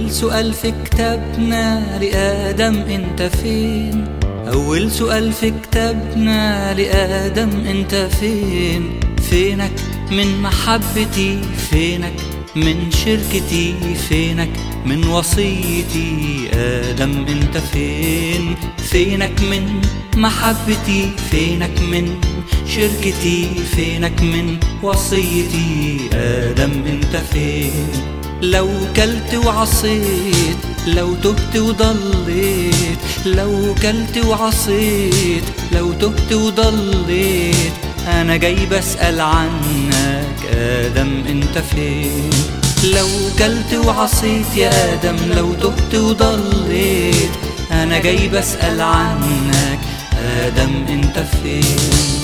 أول سؤال في كتابنا لآدم أنت فين؟ أول سؤال في كتابنا لآدم أنت فين؟ فينك من محبتي؟ فينك من شركتي؟ فينك من وصيتي؟ آدم أنت فين؟ فينك من محبتي؟ فينك من شركتي؟ فينك من وصيتي؟ آدم أنت فين؟ لو كلت وعصيت، لو تهت وضليت، لو كلت وعصيت، لو تهت وضليت، أنا جاي بسأل عنك آدم أنت فين؟ لو كلت وعصيت يا آدم، لو تهت وضليت، أنا جاي بسأل عنك آدم أنت فين؟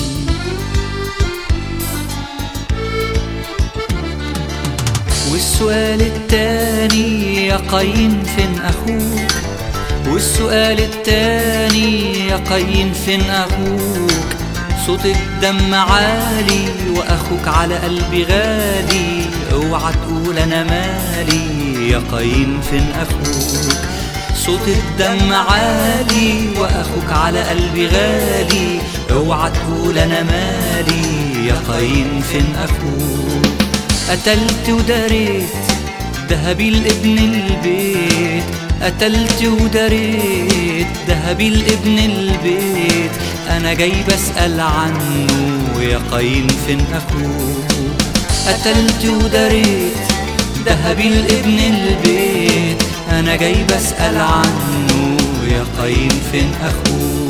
والسؤال التاني يا قايين فين أخوك؟ والسؤال التاني يا قايين فين أخوك؟ صوت الدم عالي وأخوك على قلبي غالي، اوعى تقول أنا مالي يا قايين فين أخوك؟ صوت الدم عالي وأخوك على قلبي غالي، اوعى تقول أنا مالي يا قايين فين أخوك؟ قتلت وداريت ده هابيل ابن البيت، قتلت وداريت ده هابيل ابن البيت، أنا جاي بسأل عنه يا قايين فين أخوك؟ قتلت وداريت ده هابيل ابن البيت، أنا جاي بسأل عنه يا قايين فين أخوك؟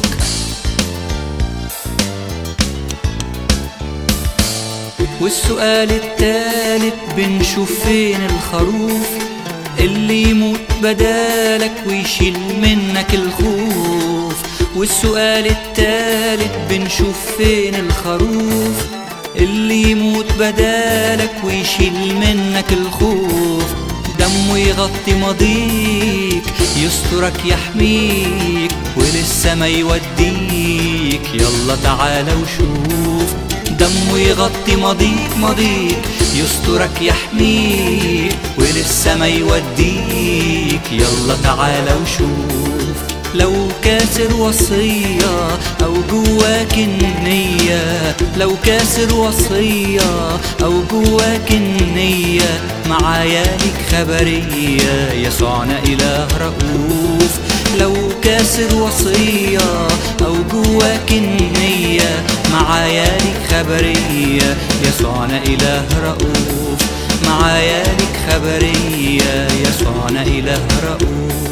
والسؤال التالت بنشوف فين الخروف اللي يموت بدالك ويشيل منك الخوف؟ والسؤال التالت بنشوف فين الخروف اللي يموت بدالك ويشيل منك الخوف؟ دمه يغطي ماضيك، يسترك يحميك وللسما يوديك، يلا تعالى وشوف. دمه يغطي ماضيك، يسترك يحميك وللسما يوديك، يلا تعالى وشوف. لو كاسر وصية أو جواك النية، لو كاسر وصية أو جواك النية، معايا ليك خبرية يسوعنا إله رؤوف. لو كاسر وصية أو جواك النية، معايا ليك خبرية يسوعنا إله رؤوف، معايا ليك خبرية يسوعنا إله رؤوف.